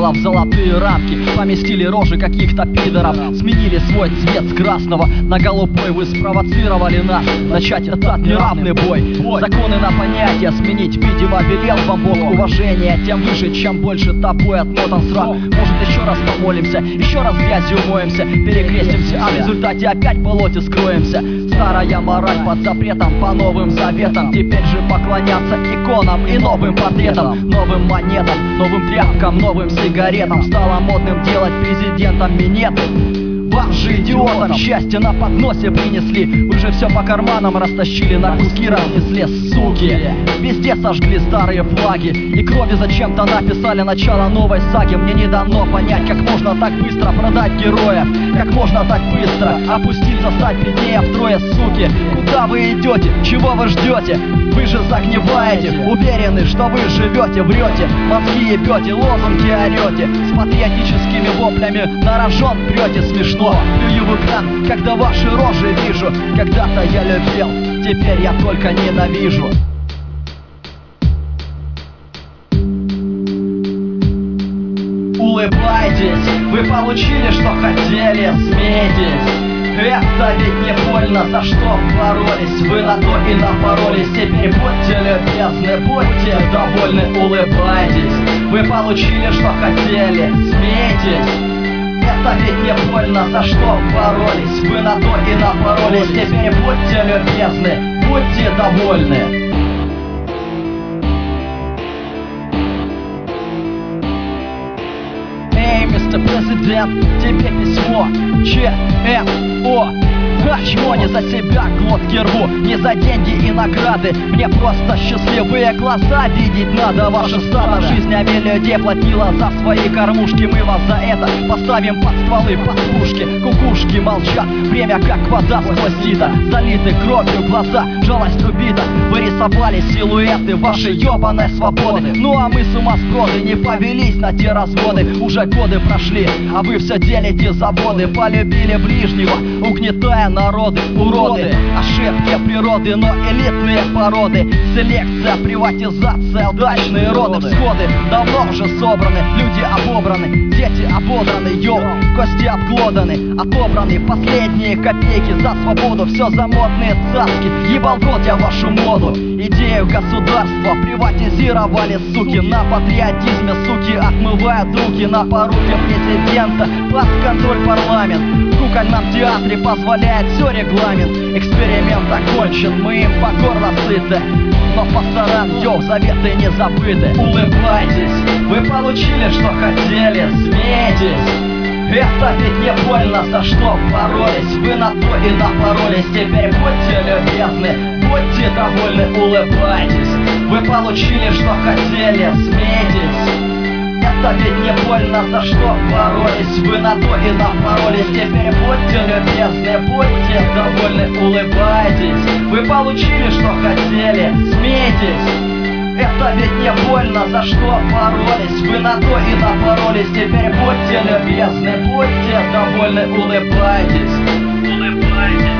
в золотые рамки, поместили рожи каких-то пидоров, сменили свой цвет с красного на голубой. Вы спровоцировали нас начать этот неравный бой. Законы на понятия сменить, видимо, велел вам Бог. Уважение тем выше, чем больше тобой отмотан срок. Может, еще раз помолимся, еще раз грязью умоемся, перекрестимся, а в результате опять в болоте скроемся. Старая мораль под запретом по новым заветам. Теперь же поклоняться иконам и новым портретам, новым монетам, новым тряпкам, новым сигаретам. Стало модным делать президентом минеты. Вам же, идиотам, счастье на подносе принесли. Вы же все по карманам растащили, на куски разнесли, суки. Везде сожгли старые флаги и крови зачем-то написали начало новой саги. Мне не дано понять, как можно так быстро продать героев, как можно так быстро опустить, засрать беднее втрое, суки. Куда вы идете? Чего вы ждете? Вы же загниваете, уверены, что вы живете, врете, мозги ебете, лозунги орете, с патриотическими воплями на рожон прете. Смешно, плюю в экран, когда ваши рожи вижу. Когда-то я любил, теперь я только ненавижу. Улыбайтесь, вы получили, что хотели, смейтесь. Это ведь не больно, за что боролись. Вы на то и напоролись. Теперь будьте любезны, будьте довольны, улыбайтесь. Вы получили, что хотели, смейтесь. Это ведь не больно, за что боролись. Вы на то и напоролись. Теперь будьте любезны, будьте довольны. Мистер Президент, тебе письмо. ЧМО. А чего не за себя глотки рву, не за деньги и награды. Мне просто счастливые глаза видеть надо. Ваше стадо жизнями людей платило за свои кормушки. Мы вас за это поставим под стволы, под пушки. Кукушки молчат, время как вода сквозь сито. Залиты кровью глаза, жалость убита. Вы рисовали силуэты вашей ебаной свободы. Ну а мы сумасброды не повелись на те разводы. Уже годы прошли, а вы все делите заводы. Полюбили ближнего, угнетая народы, уроды. Ошибки природы, но элитные породы. Селекция, приватизация, удачные роды. Всходы давно уже собраны, люди обобраны, дети ободраны, йоу, кости обглоданы, отобраны последние копейки за свободу. Все за модные цаски, ебал год я вашу моду. Идею государства приватизировали, суки. На патриотизме, суки, отмывают руки. На поруке президента под контроль парламент. В кукольном театре позволяет все регламент. Эксперимент окончен, мы им по горло сыты. Но пасторан, йоу, заветы не забыты. Улыбайтесь, вы получили, что хотели, смейтесь. Это ведь не больно, за что боролись. Вы на то и напоролись. Теперь будьте любезны, будьте довольны, улыбайтесь. Вы получили, что хотели, смейтесь. Это ведь не больно, за что боролись. Вы на то и напоролись. Теперь будьте любезны, будьте довольны, улыбайтесь. Вы получили, что хотели, смейтесь. Это ведь не больно, за что боролись. Вы на то и напоролись. Теперь будьте любезны, будьте довольны, улыбайтесь. Улыбайтесь.